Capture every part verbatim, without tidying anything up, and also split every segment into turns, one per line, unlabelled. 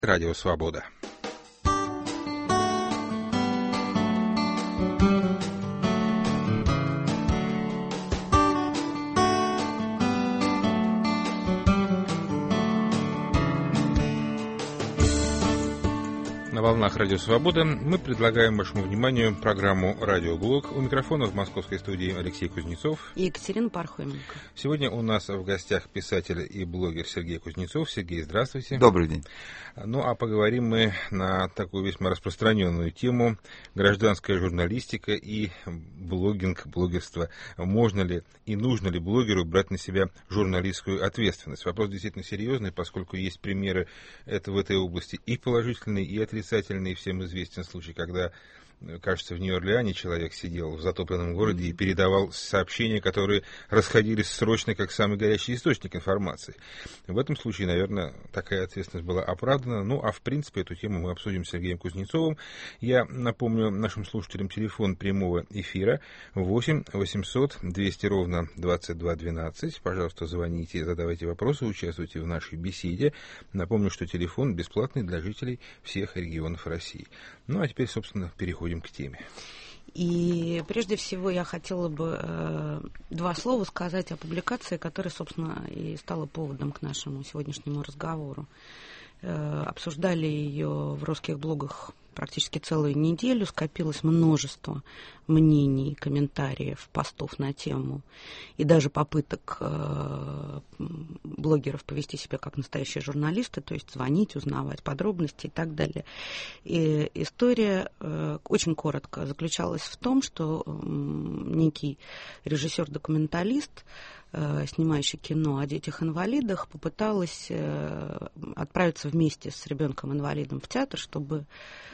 Радио Свобода. На волнах Радио Свобода мы предлагаем вашему вниманию программу «Радиоблог». У микрофона в московской студии Алексей Кузнецов
и Екатерина Пархоменко.
Сегодня у нас в гостях писатель и блогер Сергей Кузнецов. Сергей, здравствуйте.
Добрый день.
Ну, а поговорим мы на такую весьма распространенную тему: гражданская журналистика и блогинг, блогерство. Можно ли и нужно ли блогеру брать на себя журналистскую ответственность? Вопрос действительно серьезный, поскольку есть примеры это в этой области и положительные, и отрицательные. Всем известен случай, когда, кажется, в Нью-Орлеане человек сидел в затопленном городе и передавал сообщения, которые расходились срочно, как самый горячий источник информации. В этом случае, наверное, такая ответственность была оправдана. Ну, а в принципе, эту тему мы обсудим с Сергеем Кузнецовым. Я напомню нашим слушателям телефон прямого эфира восемь восемьсот двести ровно двадцать два двенадцать. Пожалуйста, звоните, задавайте вопросы, участвуйте в нашей беседе. Напомню, что телефон бесплатный для жителей всех регионов России. Ну, а теперь, собственно, переходим к теме.
И прежде всего я хотела бы э, два слова сказать о публикации, которая, собственно, и стала поводом к нашему сегодняшнему разговору. Э, обсуждали ее в русских блогах практически целую неделю, скопилось множество мнений, комментариев, постов на тему и даже попыток э, блогеров повести себя как настоящие журналисты, то есть звонить, узнавать подробности и так далее. И история э, очень коротко заключалась в том, что э, некий режиссер-документалист, э, снимающий кино о детях-инвалидах, попыталась э, отправиться вместе с ребенком-инвалидом в театр, чтобы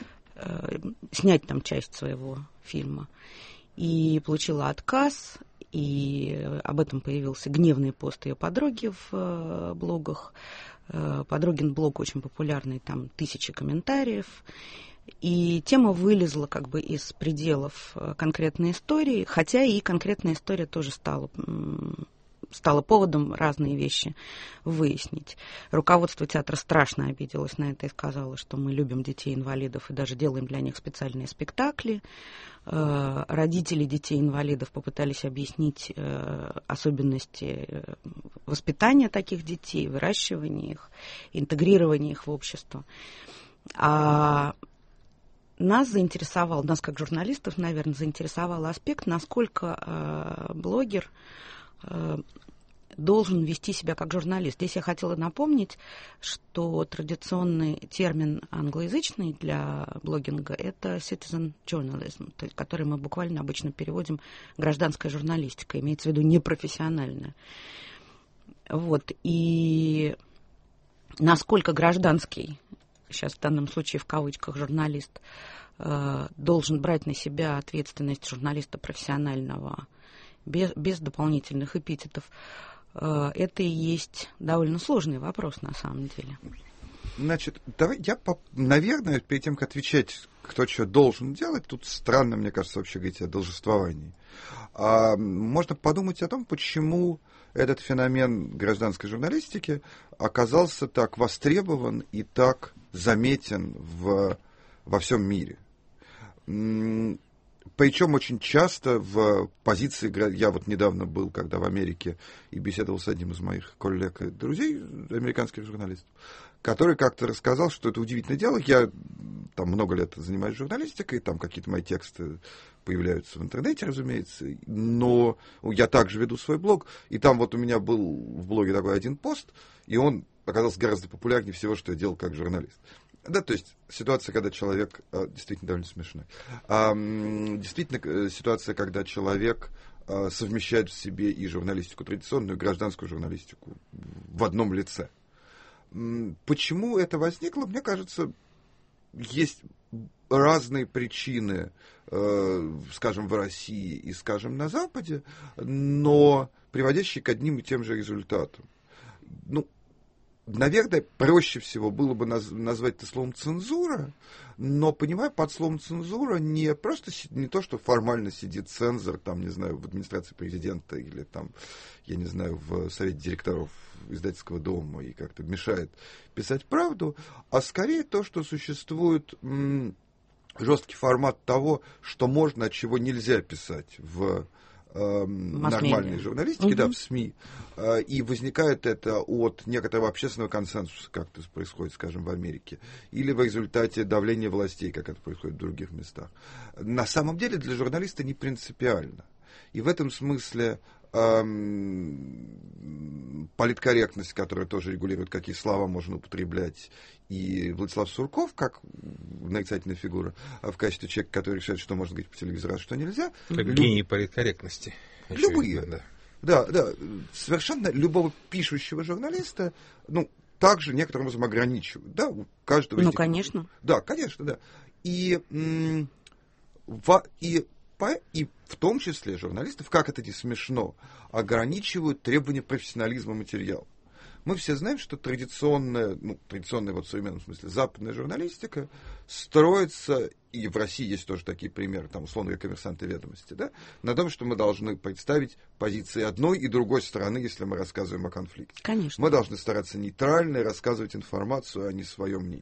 снять там часть своего фильма. И получила отказ, и об этом появился гневный пост ее подруги в э, блогах. Э, подругин блог очень популярный, там тысячи комментариев. И тема вылезла как бы из пределов конкретной истории, хотя и конкретная история тоже стала... стало поводом разные вещи выяснить. Руководство театра страшно обиделось на это и сказало, что мы любим детей-инвалидов и даже делаем для них специальные спектакли. Родители детей-инвалидов попытались объяснить особенности воспитания таких детей, выращивания их, интегрирования их в общество. А нас заинтересовал, нас как журналистов, наверное, заинтересовал аспект, насколько блогер должен вести себя как журналист. Здесь я хотела напомнить, что традиционный термин англоязычный для блогинга — это citizen journalism, то есть, который мы буквально обычно переводим гражданская журналистика, имеется в виду непрофессиональная. Вот. И насколько гражданский, сейчас в данном случае в кавычках, журналист должен брать на себя ответственность журналиста профессионального, Без, без дополнительных эпитетов, это и есть довольно сложный вопрос на самом деле.
Значит, давай я, наверное, перед тем, как отвечать, кто что должен делать, тут странно, мне кажется, вообще говорить о должествовании. А, можно подумать о том, почему этот феномен гражданской журналистики оказался так востребован и так заметен в, во всем мире. Причем очень часто в позиции, я вот недавно был, когда в Америке, и беседовал с одним из моих коллег и друзей, американских журналистов, который как-то рассказал, что это удивительное дело. Я там много лет занимаюсь журналистикой, там какие-то мои тексты появляются в интернете, разумеется, но я также веду свой блог, и там вот у меня был в блоге такой один пост, и он оказался гораздо популярнее всего, что я делал как журналист. Да, то есть ситуация, когда человек... Действительно довольно смешной. Действительно ситуация, когда человек совмещает в себе и журналистику традиционную, и гражданскую журналистику в одном лице. Почему это возникло? Мне кажется, есть разные причины, скажем, в России и, скажем, на Западе, но приводящие к одним и тем же результатам. Ну, наверное, проще всего было бы наз- назвать это словом «цензура», но, понимаю, под словом «цензура» не просто не то, что формально сидит цензор, там, не знаю, в администрации президента или там, я не знаю, в совете директоров издательского дома и как-то мешает писать правду, а скорее то, что существует м- жесткий формат того, что можно, а чего нельзя писать в нормальной журналистики, угу. да, в СМИ, и возникает это от некоторого общественного консенсуса, как это происходит, скажем, в Америке, или в результате давления властей, как это происходит в других местах. На самом деле для журналиста не принципиально. И в этом смысле эм, политкорректность, которая тоже регулирует, какие слова можно употреблять, и Владислав Сурков, как нарицательная фигура, в качестве человека, который решает, что можно говорить по телевизору, а что нельзя.
Как люб... гений политкорректности.
Любые. Да. да, да. Совершенно любого пишущего журналиста, ну, также некоторым образом ограничивают. Да, у каждого
ну, конечно.
Да, конечно, да. И, м- в, и, по, и в том числе журналистов, как это не смешно, ограничивают требования профессионализма материала. Мы все знаем, что традиционная, ну, традиционная вот в современном смысле западная журналистика строится, и в России есть тоже такие примеры, там, условно говоря, «Коммерсант» и «Ведомости», да, на том, что мы должны представить позиции одной и другой стороны, если мы рассказываем о конфликте.
Конечно.
Мы должны стараться нейтрально рассказывать информацию, а не свое мнение.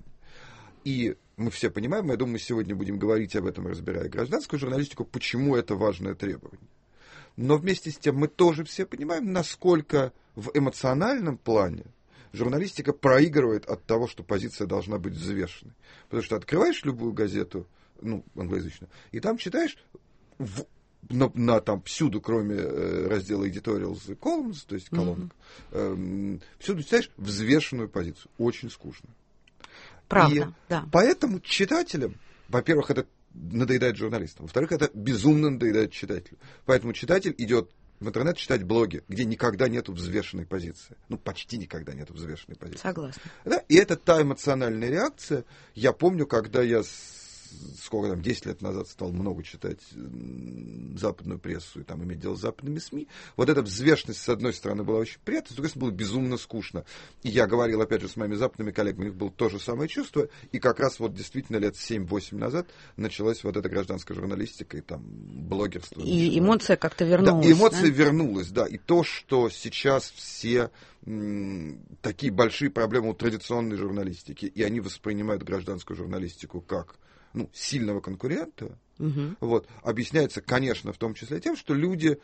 И мы все понимаем, я думаю, мы сегодня будем говорить об этом, разбирая гражданскую журналистику, почему это важное требование. Но вместе с тем мы тоже все понимаем, насколько в эмоциональном плане журналистика проигрывает от того, что позиция должна быть взвешенной. Потому что открываешь любую газету, ну, англоязычную, и там читаешь в, на, на там всюду, кроме э, раздела editorials и columns, то есть колонок, mm-hmm. э, всюду читаешь взвешенную позицию. Очень скучно.
Правда,
и
да.
Поэтому читателям, во-первых, это надоедает журналистам. Во-вторых, это безумно надоедает читателю. Поэтому читатель идет в интернет читать блоги, где никогда нету взвешенной позиции. Ну, почти никогда нету взвешенной позиции.
Согласна.
Да? И это та эмоциональная реакция. Я помню, когда я сколько там, десять лет назад стал много читать западную прессу и там иметь дело с западными СМИ, вот эта взвешенность, с одной стороны, была очень приятна, с другой стороны, было безумно скучно. И я говорил, опять же, с моими западными коллегами, у них было то же самое чувство, и как раз вот действительно лет семь-восемь назад началась вот эта гражданская журналистика и там блогерство.
И эмоция как-то вернулась.
Да, и эмоция
да?
вернулась, да. И то, что сейчас все м, такие большие проблемы у традиционной журналистики, и они воспринимают гражданскую журналистику как ну, сильного конкурента, угу. вот, объясняется, конечно, в том числе тем, что люди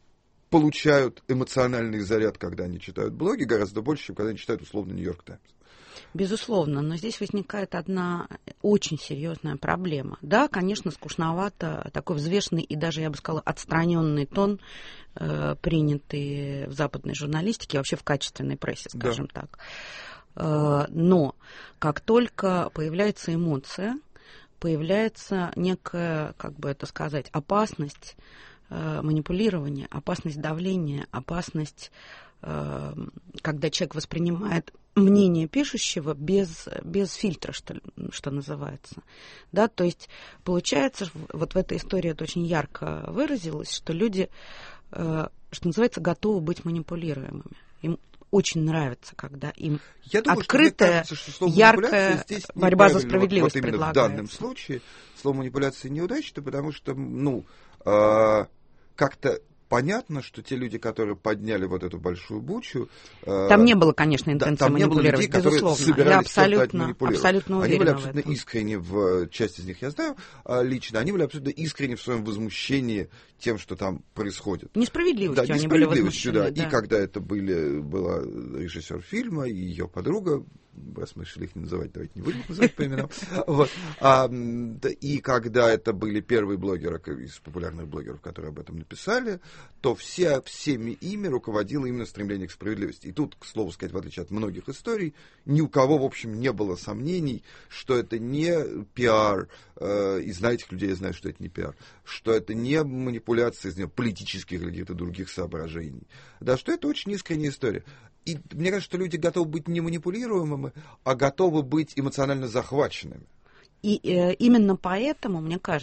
получают эмоциональный заряд, когда они читают блоги, гораздо больше, чем когда они читают условно «Нью-Йорк Таймс».
Безусловно, но здесь возникает одна очень серьезная проблема. Да, конечно, скучновато, такой взвешенный и даже, я бы сказала, отстраненный тон, э, принятый в западной журналистике, вообще в качественной прессе, скажем да. так. Э, но как только появляется эмоция, появляется некая, как бы это сказать, опасность э, манипулирования, опасность давления, опасность, э, когда человек воспринимает мнение пишущего без, без фильтра, что, что называется. Да, то есть получается, вот в этой истории это очень ярко выразилось, что люди, э, что называется, готовы быть манипулируемыми. Им очень нравится, когда им
Я думаю,
открытая,
что, кажется, что
яркая борьба за справедливость
вот, вот
предлагается.
В данном случае слово манипуляция неудачно, потому что, ну, э, как-то понятно, что те люди, которые подняли вот эту большую бучу... Э,
там не было, конечно, интенции
да, там
манипулировать,
не было людей,
безусловно.
Которые
Я абсолютно, абсолютно уверена.
Они были абсолютно
в этом.
искренни, в часть из них я знаю лично, они были абсолютно искренни в своем возмущении тем, что там происходит.
Несправедливостью
да,
они были
возмущены. Да.
Да.
И когда это были, была режиссер фильма и ее подруга, раз мы решили их не называть, давайте не будем их называть по именам. Вот. А, и когда это были первые блогеры из популярных блогеров, которые об этом написали, то все, всеми ими руководило именно стремление к справедливости. И тут, к слову сказать, в отличие от многих историй, ни у кого, в общем, не было сомнений, что это не пиар, э, и знаете, людей я знаю, что это не пиар, что это не манипуляция из него политических или каких-то других соображений. Да, что это очень искренняя история. И мне кажется, что люди готовы быть не манипулируемыми, а готовы быть эмоционально захваченными.
И э, именно поэтому, мне кажется,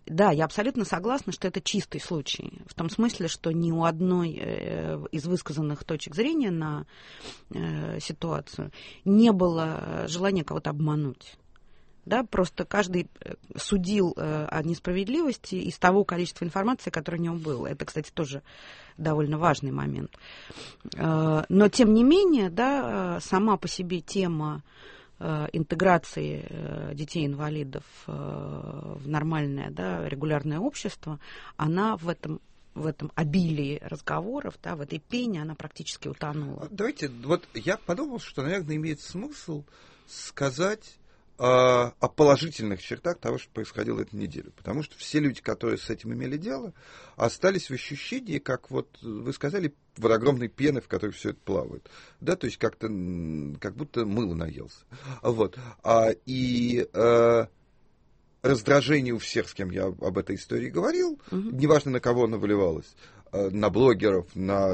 Да, я абсолютно согласна, что это чистый случай. В том смысле, что ни у одной э, из высказанных точек зрения на э, ситуацию не было желания кого-то обмануть. Да, просто каждый судил э, о несправедливости из того количества информации, которое у него было. Это, кстати, тоже довольно важный момент. Э, но, тем не менее, да, сама по себе тема э, интеграции э, детей-инвалидов э, в нормальное, да, регулярное общество, она в этом, в этом обилии разговоров, да, в этой пене, она практически утонула.
Давайте, вот я подумал, что, наверное, имеет смысл сказать о положительных чертах того, что происходило эту неделю. Потому что все люди, которые с этим имели дело, остались в ощущении, как вот вы сказали, вот огромной пены, в которой все это плавает. Да, то есть как-то, как будто мыло наелся. Вот. А, и а, раздражение у всех, с кем я об этой истории говорил, угу. неважно, на кого оно выливалось, на блогеров, на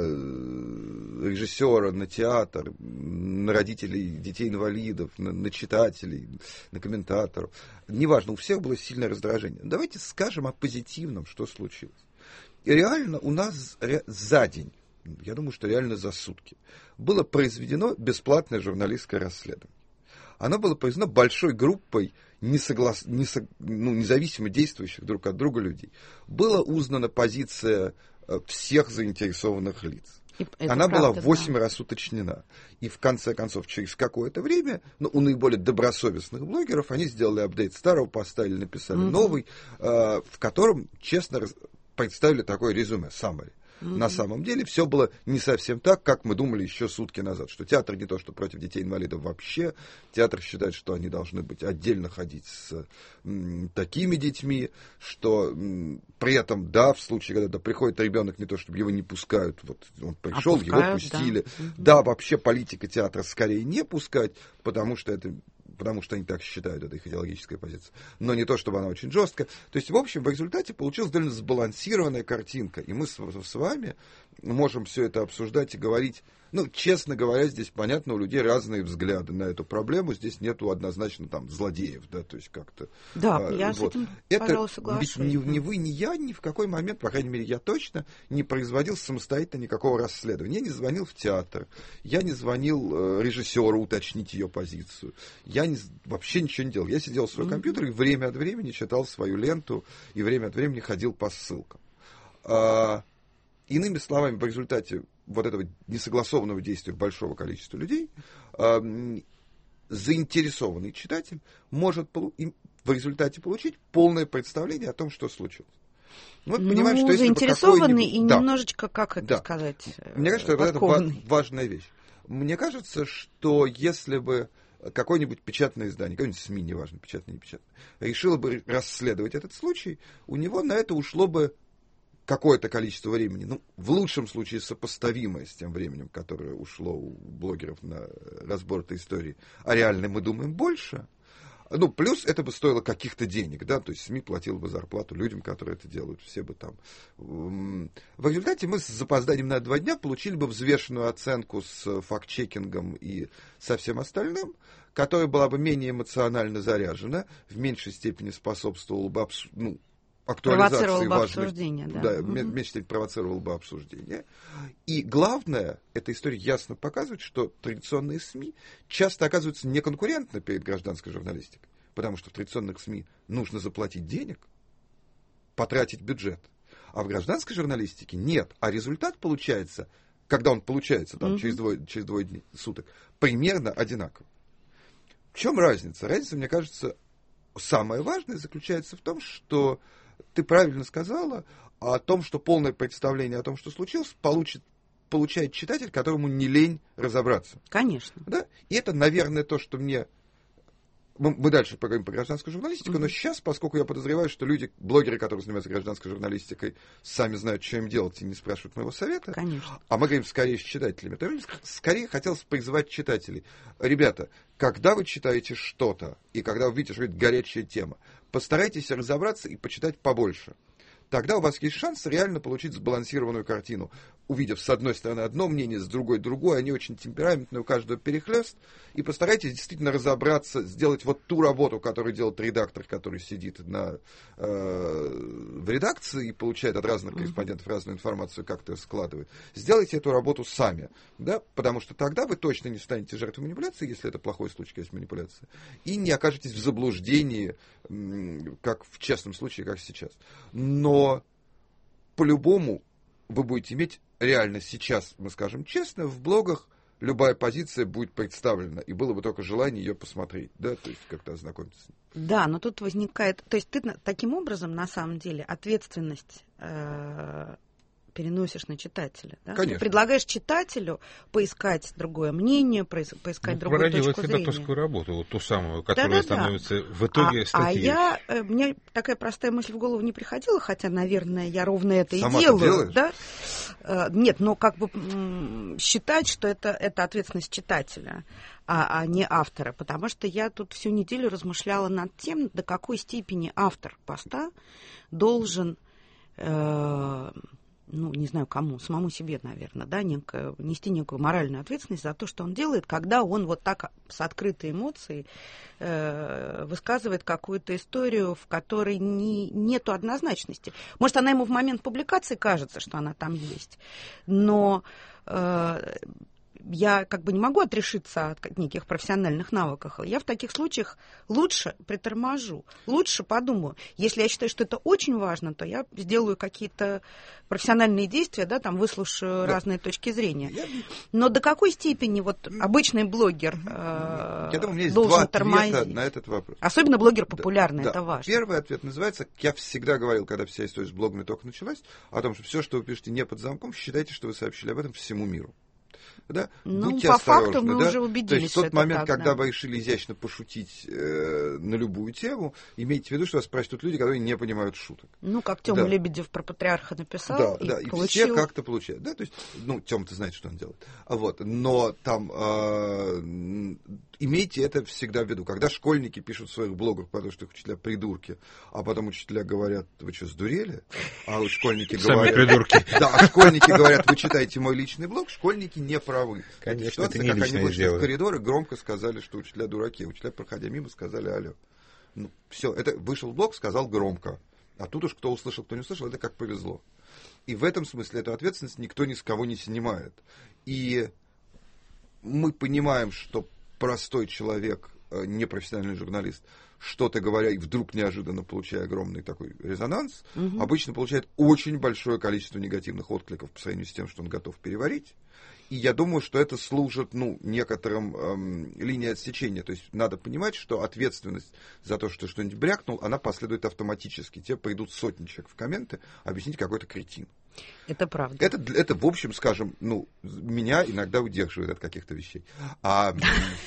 режиссера, на театр, на родителей детей-инвалидов, на, на читателей, на комментаторов. Неважно, у всех было сильное раздражение. Давайте скажем о позитивном, что случилось. И реально у нас за день, я думаю, что реально за сутки, было произведено бесплатное журналистское расследование. Оно было произведено большой группой несоглас... несо... ну, независимо действующих друг от друга людей. Была узнана позиция всех заинтересованных лиц. И она правда, была восемь да. раз уточнена. И в конце концов, через какое-то время, ну, у наиболее добросовестных блогеров, они сделали апдейт старого поста или написали mm-hmm. новый, э, в котором, честно, раз... представили такое резюме, summary. Mm-hmm. На самом деле все было не совсем так, как мы думали еще сутки назад, что театр не то, что против детей-инвалидов вообще, театр считает, что они должны быть отдельно ходить с м, такими детьми, что м, при этом, да, в случае, когда приходит ребенок, не то, чтобы его не пускают, вот он пришел, его пустили, да, mm-hmm. да, вообще политика театра скорее не пускать, потому что это... потому что они так считают, это их идеологическая позиция, но не то, чтобы она очень жесткая. То есть, в общем, в результате получилась довольно сбалансированная картинка, и мы с, с вами можем все это обсуждать и говорить. Ну, честно говоря, здесь, понятно, у людей разные взгляды на эту проблему, здесь нету однозначно там злодеев, да, то есть как-то...
Да,
а,
я
вот.
с этим,
это,
пожалуй, соглашусь.
Ведь ни, ни вы, ни я ни в какой момент, по крайней мере, я точно не производил самостоятельно никакого расследования. Я не звонил в театр, я не звонил э, режиссеру уточнить ее позицию, я не, вообще ничего не делал. Я сидел в своем mm-hmm. компьютере и время от времени читал свою ленту, и время от времени ходил по ссылкам. А, иными словами, в результате вот этого несогласованного действия большого количества людей, э, заинтересованный читатель может полу- в результате получить полное представление о том, что случилось. Вот
ну,
понимаем, что если
заинтересованный и
да.
немножечко, как это
да.
сказать,
Мне кажется, что это важная вещь. Мне кажется, что если бы какое-нибудь печатное издание, какое-нибудь СМИ, неважно, печатное, не печатное, решило бы расследовать этот случай, у него на это ушло бы какое-то количество времени, ну, в лучшем случае сопоставимое с тем временем, которое ушло у блогеров на разбор этой истории, а реально мы думаем больше. Ну, плюс это бы стоило каких-то денег, да, то есть СМИ платил бы зарплату людям, которые это делают, все бы там. В результате мы с запозданием на два дня получили бы взвешенную оценку с факт-чекингом и со всем остальным, которая была бы менее эмоционально заряжена, в меньшей степени способствовала бы абс- ну, актуализации
важных,
обсуждение, да, да
угу.
в меньшей степени провоцировал бы обсуждение. И главное, эта история ясно показывает, что традиционные СМИ часто оказываются неконкурентны перед гражданской журналистикой, потому что в традиционных СМИ нужно заплатить денег, потратить бюджет, а в гражданской журналистике нет. А результат получается, когда он получается там, угу. через двое, через двое дней, суток, примерно одинаковый. В чем разница? Разница, мне кажется, самое важное заключается в том, что ты правильно сказала о том, что полное представление о том, что случилось, получит, получает читатель, которому не лень разобраться.
Конечно.
Да? И это, наверное, то, что мне... Мы, мы дальше поговорим про гражданскую журналистику, mm-hmm. но сейчас, поскольку я подозреваю, что люди, блогеры, которые занимаются гражданской журналистикой, сами знают, что им делать, и не спрашивают моего совета,
Конечно.
А мы говорим скорее с читателями, то скорее хотелось призывать читателей. Ребята, когда вы читаете что-то, и когда вы видите, что это горячая тема, постарайтесь разобраться и почитать побольше. тогда у вас есть шанс реально получить сбалансированную картину. Увидев с одной стороны одно мнение, с другой другое, они очень темпераментные, у каждого перехлёст, и постарайтесь действительно разобраться, сделать вот ту работу, которую делает редактор, который сидит на, э, в редакции и получает от разных корреспондентов разную информацию, как это складывает. Сделайте эту работу сами, да, потому что тогда вы точно не станете жертвой манипуляции, если это плохой случай, есть манипуляция, и не окажетесь в заблуждении, как в честном случае, как сейчас. Но по-любому вы будете иметь реально сейчас, мы скажем честно, в блогах любая позиция будет представлена, и было бы только желание ее посмотреть, да, то есть как-то ознакомиться с ней.
Да, но тут возникает, то есть ты таким образом, на самом деле, ответственность э, переносишь на читателя, да? Ты предлагаешь читателю поискать другое мнение, поискать ну, другую точку зрения.
Проделать редакторскую работу, вот ту самую, которая да, да, становится да. в итоге
а,
статьей.
А я, мне такая простая мысль в голову не приходила, хотя, наверное, я ровно это
Сама
и делаю.
Делаешь?
Да? Нет, но как бы считать, что это, это ответственность читателя, а, а не автора, потому что я тут всю неделю размышляла над тем, до какой степени автор поста должен... Э, ну, не знаю кому, самому себе, наверное, да, некое, нести некую моральную ответственность за то, что он делает, когда он вот так с открытой эмоцией э, высказывает какую-то историю, в которой не, нету однозначности. Может, она ему в момент публикации кажется, что она там есть, но... Э, я как бы не могу отрешиться от неких профессиональных навыков. Я в таких случаях лучше приторможу, лучше подумаю. Если я считаю, что это очень важно, то я сделаю какие-то профессиональные действия, да, там выслушаю да. разные точки зрения. Я... Но до какой степени вот обычный блогер э,
я думаю, у меня есть
должен
два
тормозить?
ответа на этот вопрос.
Особенно блогер популярный,
да,
это
да.
важно.
Первый ответ называется, я всегда говорил, когда вся история с блогами только началась, о том, что все, что вы пишете не под замком, считайте, что вы сообщили об этом всему миру. Да?
Ну,
Будьте
по
осторожны,
факту мы
да?
уже убедились,
То есть в тот
что
момент,
так,
когда
да.
вы решили изящно пошутить э, на любую тему, имейте в виду, что вас прочтут люди, которые не понимают шуток.
Ну, как Тёма
да.
Лебедев про патриарха написал,
да,
и
да, и
получил...
все как-то получают. Да, то есть, ну, Тёма-то знает, что он делает. Вот, но там э, имейте это всегда в виду. Когда школьники пишут в своих блогах, потому что их учителя придурки, а потом учителя говорят, вы что, сдурели? А вот школьники говорят...
Сами придурки.
Да, а школьники говорят, вы читаете мой личный блог, школьники не правы.
Конечно.
Ситуация,
Это не
как они вышли
дело.
в коридор и громко сказали, что учителя дураки. Учителя, проходя мимо, сказали алло. Ну, все, это вышел в блог, сказал громко. А тут уж кто услышал, кто не услышал, это как повезло. И в этом смысле эту ответственность никто ни с кого не снимает. И мы понимаем, что простой человек, непрофессиональный журналист, что-то говоря, и вдруг неожиданно получая огромный такой резонанс, угу. обычно получает очень большое количество негативных откликов по сравнению с тем, что он готов переварить. И я думаю, что это служит, ну, некоторым эм, линией отсечения. То есть надо понимать, что ответственность за то, что что-нибудь брякнул, она последует автоматически. Тебе придут сотни человек в комменты объяснить какой-то кретин.
Это правда.
Это, это, в общем, скажем, ну, меня иногда удерживает от каких-то вещей. А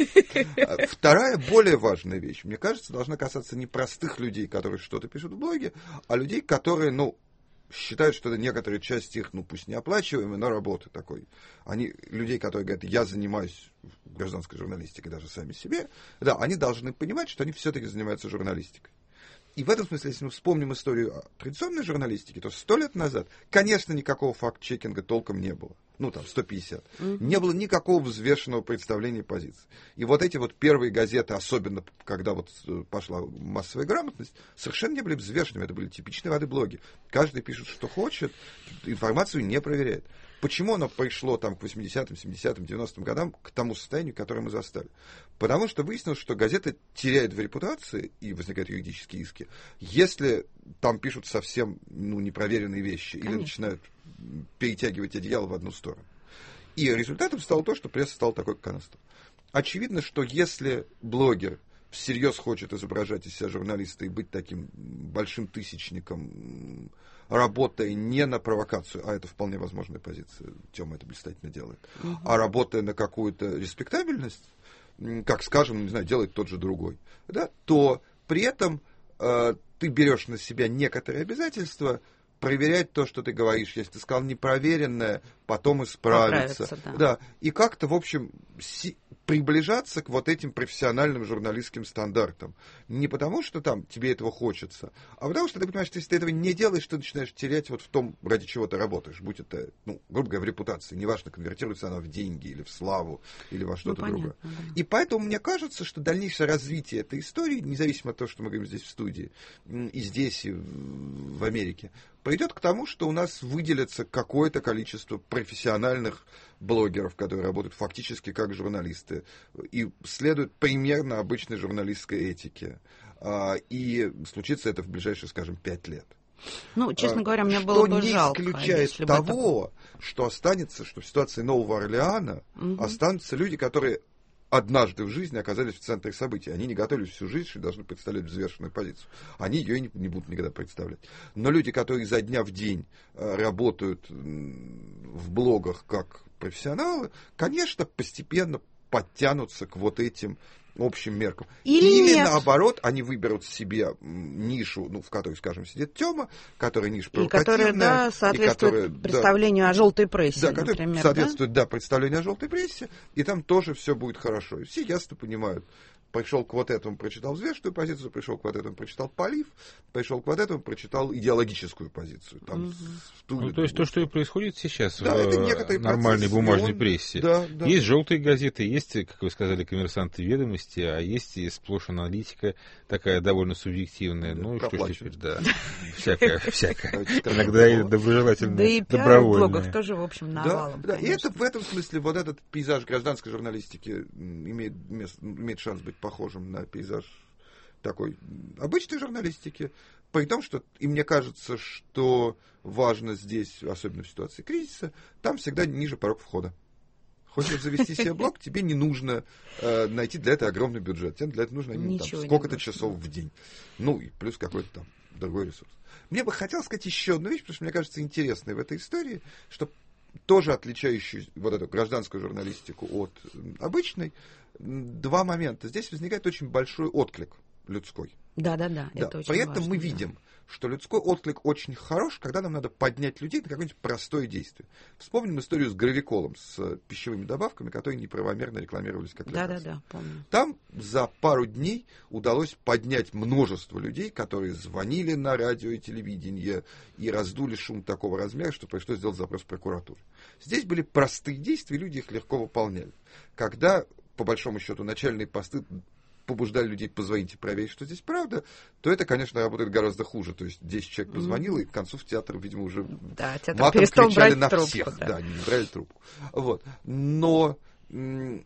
вторая, более важная вещь, мне кажется, должна касаться не простых людей, которые что-то пишут в блоге, а людей, которые, ну, считают, что это некоторая часть их, ну, пусть неоплачиваемой, но работы такой. Они, людей, которые говорят, я занимаюсь гражданской журналистикой даже сами себе, да, они должны понимать, что они все-таки занимаются журналистикой. И в этом смысле, если мы вспомним историю традиционной журналистики, то сто лет назад, конечно, никакого факт-чекинга толком не было. Ну, там, сто пятьдесят. Mm-hmm. Не было никакого взвешенного представления позиций. И вот эти вот первые газеты, особенно когда вот пошла массовая грамотность, совершенно не были взвешенными. Это были типичные воды блоги. Каждый пишет, что хочет, информацию не проверяет. Почему оно пришло там к восьмидесятым, семидесятым, девяностым годам к тому состоянию, которое мы застали? Потому что выяснилось, что газета теряет в репутации, и возникают юридические иски, если там пишут совсем, ну, непроверенные вещи. Конечно. Или начинают перетягивать одеяло в одну сторону. И результатом стало то, что пресса стала такой, как она стала. Очевидно, что если блогер всерьез хочет изображать из себя журналиста и быть таким большим тысячником, работая не на провокацию, а это вполне возможная позиция, Тёма это блистательно делает, угу. а работая на какую-то респектабельность, как, скажем, не знаю, делает тот же другой, да, то при этом э, ты берешь на себя некоторые обязательства проверять то, что ты говоришь. Если ты сказал непроверенное, потом исправиться.
Да.
Да. И как-то, в общем, си- приближаться к вот этим профессиональным журналистским стандартам. Не потому, что там тебе этого хочется, а потому что ты понимаешь, что если ты этого не делаешь, ты начинаешь терять вот в том, ради чего ты работаешь. Будь это, ну, грубо говоря, в репутации. Неважно, конвертируется она в деньги или в славу, или во что-то
ну,
другое.
Да.
И поэтому мне кажется, что дальнейшее развитие этой истории, независимо от того, что мы говорим здесь в студии, и здесь, и в Америке, пойдет к тому, что у нас выделится какое-то количество профессиональных блогеров, которые работают фактически как журналисты и следуют примерно обычной журналистской этике. И случится это в ближайшие, скажем, пять лет.
Ну, честно говоря, мне
что
было бы жалко.
Что не исключает
если
того,
бы это...
что останется, что в ситуации Нового Орлеана угу. останутся люди, которые однажды в жизни оказались в центре событий. Они не готовились всю жизнь и должны представлять взвешенную позицию. Они ее не, не будут никогда представлять. Но люди, которые изо дня в день э, работают в блогах как профессионалы, конечно, постепенно подтянутся к вот этим общим меркам.
Или,
Или
нет.
наоборот, они выберут себе нишу, ну, в которой, скажем, сидит Тёма, которая ниша провокативная.
И которая, да, соответствует
которая,
представлению
да,
о желтой прессе,
да,
например.
Которая соответствует, да, да представлению о желтой прессе, и там тоже все будет хорошо. И все ясно понимают. Пришел к вот этому, прочитал взвешенную позицию, пришел к вот этому, прочитал полив, пришел к вот этому, прочитал идеологическую позицию. Там,
угу.
ту,
ну, то есть то, что и происходит сейчас
да,
в нормальной
процесс,
бумажной
он...
прессе.
Да, да.
Есть желтые газеты, есть, как вы сказали, коммерсанты ведомости, а есть и сплошь аналитика, такая довольно субъективная. Да, ну и что ж теперь, да, всякое, всякое. Иногда и доброжелательное,
да и
добровольное.
Да, блогов тоже, в общем, навалом.
Да, да. И это в этом смысле вот этот пейзаж гражданской журналистики имеет, место, имеет шанс быть похожим на пейзаж такой обычной журналистики, при том, что, и мне кажется, что важно здесь, особенно в ситуации кризиса, там всегда ниже порог входа. Хочешь завести себе блог, тебе не нужно э, найти для этого огромный бюджет. Тебе для этого нужно ну, там, сколько-то часов в день. Ну, и плюс какой-то там другой ресурс. Мне бы хотелось сказать еще одну вещь, потому что мне кажется интересной в этой истории, что тоже отличающую вот эту гражданскую журналистику от обычной, два момента. Здесь возникает очень большой отклик людской.
Да-да-да,
да.
это очень
При этом
важно,
мы
да.
видим, что людской отклик очень хорош, когда нам надо поднять людей на какое-нибудь простое действие. Вспомним историю с гравиколом, с пищевыми добавками, которые неправомерно рекламировались как лекарства.
Да-да-да, помню.
Там за пару дней удалось поднять множество людей, которые звонили на радио и телевидение и раздули шум такого размера, что пришлось сделать запрос в прокуратуру. Здесь были простые действия, люди их легко выполняли. Когда, по большому счету, начальные посты побуждали людей позвонить и проверить, что здесь правда, то это, конечно, работает гораздо хуже. То есть десять человек позвонило, mm-hmm. и к концу в театр, видимо, уже
да,
матом кричали на
трубку,
всех.
Да.
да, не брали трубку. Вот. Но м-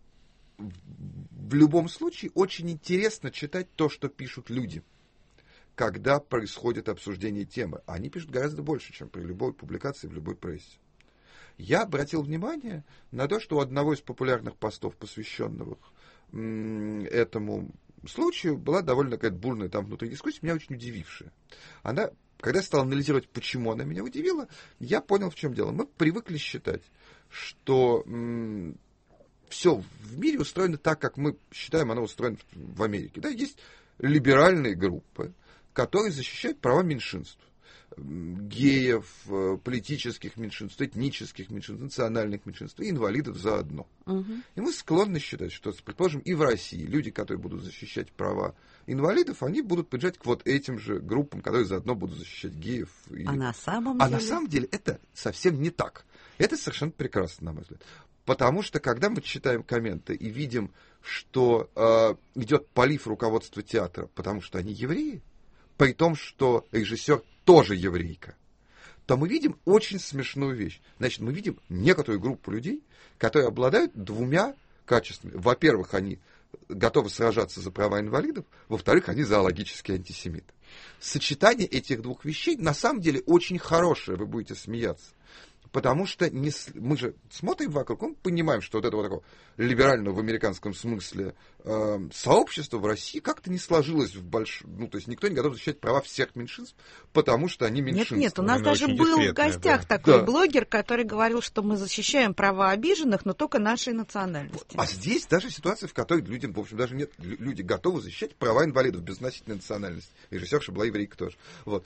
в любом случае очень интересно читать то, что пишут люди, когда происходит обсуждение темы. Они пишут гораздо больше, чем при любой публикации в любой прессе. Я обратил внимание на то, что у одного из популярных постов, посвященных этому случаю, была довольно какая-то бурная там внутри дискуссия, меня очень удивившая. Она, когда я стал анализировать, почему она меня удивила, я понял, в чем дело. Мы привыкли считать, что м- все в мире устроено так, как мы считаем, оно устроено в Америке. Да, есть либеральные группы, которые защищают права меньшинств. Геев, политических меньшинств, этнических меньшинств, национальных меньшинств и инвалидов заодно. Угу. И мы склонны считать, что, предположим, и в России люди, которые будут защищать права инвалидов, они будут принадлежать к вот этим же группам, которые заодно будут защищать геев. И...
А на самом
а
деле?
на самом деле это совсем не так. Это совершенно прекрасно, на мой взгляд. Потому что, когда мы читаем комменты и видим, что э, идет полив руководства театра, потому что они евреи, при том, что режиссер тоже еврейка, то мы видим очень смешную вещь. Значит, мы видим некоторую группу людей, которые обладают двумя качествами. Во-первых, они готовы сражаться за права инвалидов, во-вторых, они зоологические антисемиты. Сочетание этих двух вещей на самом деле очень хорошее, вы будете смеяться. Потому что не, мы же смотрим вокруг, мы понимаем, что вот это вот такое либеральное в американском смысле э, сообщество в России как-то не сложилось в большом... Ну, то есть никто не готов защищать права всех меньшинств, потому что они меньшинства.
Нет, нет, у нас
Она
даже был в гостях
да.
такой
да.
блогер, который говорил, что мы защищаем права обиженных, но только нашей национальности.
А здесь даже ситуация, в которой людям, в общем, даже нет, люди готовы защищать права инвалидов без значительной национальности. Режиссерша была еврейка тоже. Вот.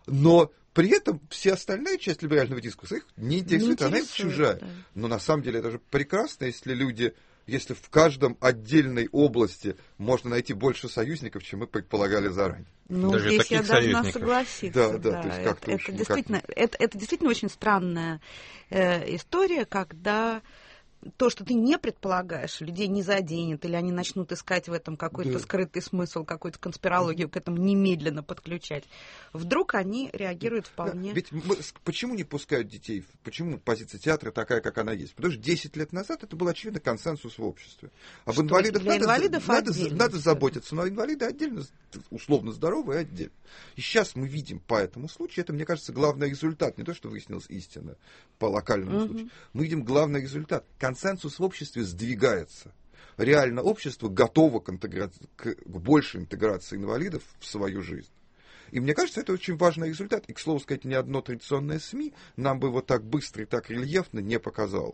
Но при этом вся остальная часть либерального дискурса их не интересует,
не
она им
интересует,
чужая.
да.
Но на самом деле это же прекрасно, если люди, если в каждом отдельной области можно найти больше союзников, чем мы предполагали заранее.
Ну,
Даже
здесь я
таких
должна
союзников.
согласиться.
Да, да,
да.
то есть
это,
как-то
это,
уж, ну,
действительно,
как...
это, это действительно очень странная э, история, когда то, что ты не предполагаешь, людей не заденет, или они начнут искать в этом какой-то
Да.
скрытый смысл, какую-то конспирологию к этому немедленно подключать. Вдруг они реагируют вполне...
Да, ведь мы, почему не пускают детей? Почему позиция театра такая, как она есть? Потому что десять лет назад это был, очевидно, консенсус в обществе. Об
Что,
инвалидах
для
надо,
инвалидов
надо,
отдельно
надо
всё.
заботиться, но инвалиды отдельно, условно здоровые отдельно. И сейчас мы видим по этому случаю, это, мне кажется, главный результат, не то, что выяснилась истина по локальному
Мгм.
случаю. Мы видим главный результат. Консенсус в обществе сдвигается. Реально общество готово к, интегра... к большей интеграции инвалидов в свою жизнь. И мне кажется, это очень важный результат. И, к слову сказать, ни одно традиционное СМИ нам бы его так быстро и так рельефно не показало.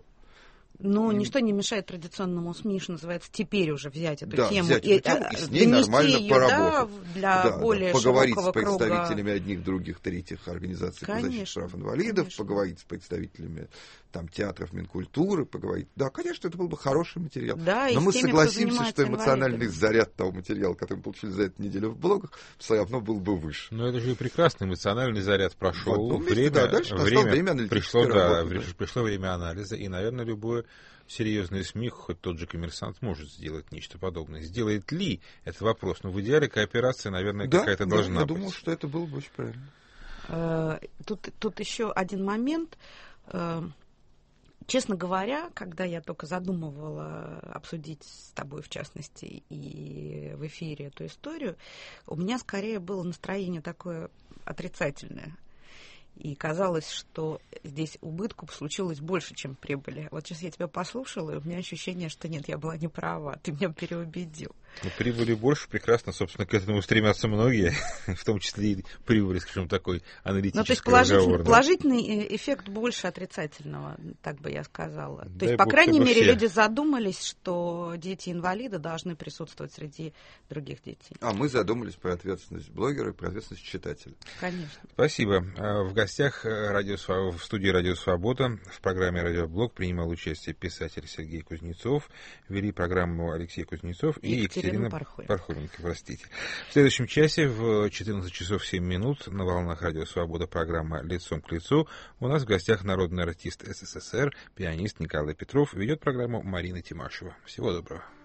Ну, ничто не мешает традиционному СМИ, что называется, теперь уже взять эту
Да,
тему
взять
и,
эту тему и с ней
донести
нормально
ее,
поработать.
да, для
Да,
более
да, поговорить
широкого
с представителями
круга.
одних, других, третьих организаций по защите
Конечно,
прав инвалидов,
конечно.
поговорить с представителями там, театров Минкультуры, поговорить. Да, конечно, это был бы хороший материал.
Да, и
Но
с
мы
теми, кто
согласимся,
занимается
что эмоциональный
инвалидами.
заряд того материала, который мы получили за эту неделю в блогах, все равно был бы выше.
Но это же и прекрасный эмоциональный заряд прошел.
В одном месте,
время,
да, дальше настало время аналитической
пришло, да,
работы, да.
пришло время анализа, и, наверное, любое серьезный СМИ, хоть тот же «Коммерсант», может сделать нечто подобное. Сделает ли, это вопрос. Но в идеале кооперация, наверное,
Да,
какая-то
да,
должна
я
быть.
думал, что это было бы очень правильно.
Э, Тут, тут еще один момент. Э, Честно говоря, когда я только задумывала обсудить с тобой, в частности, и в эфире эту историю, у меня скорее было настроение такое отрицательное. И казалось, что здесь убытков случилось больше, чем прибыли. Вот сейчас я тебя послушала, и у меня ощущение, что нет, я была не права. Ты меня переубедил.
Но прибыли больше, прекрасно, собственно, к этому стремятся многие, в том числе и прибыли, скажем, такой аналитической.
Ну, то есть положительный, положительный эффект больше отрицательного, так бы я сказала.
Дай
то есть, по
бог,
крайней
чтобы
мере,
все.
люди задумались, что дети-инвалиды должны присутствовать среди других детей.
А мы задумались про ответственность блогера и про ответственность читателя.
Конечно.
Спасибо. В гостях радио, в студии «Радио Свобода» в программе «Радиоблог» принимал участие писатель Сергей Кузнецов, вели программу Алексей Кузнецов и Екатерина, Екатерина Пархоменко. Пархоменко, простите. В следующем часе в четырнадцать часов семь минут на волнах «Радио Свобода» программа «Лицом к лицу». У нас в гостях народный артист СССР, пианист Николай Петров. Ведет программу Марина Тимашева. Всего доброго.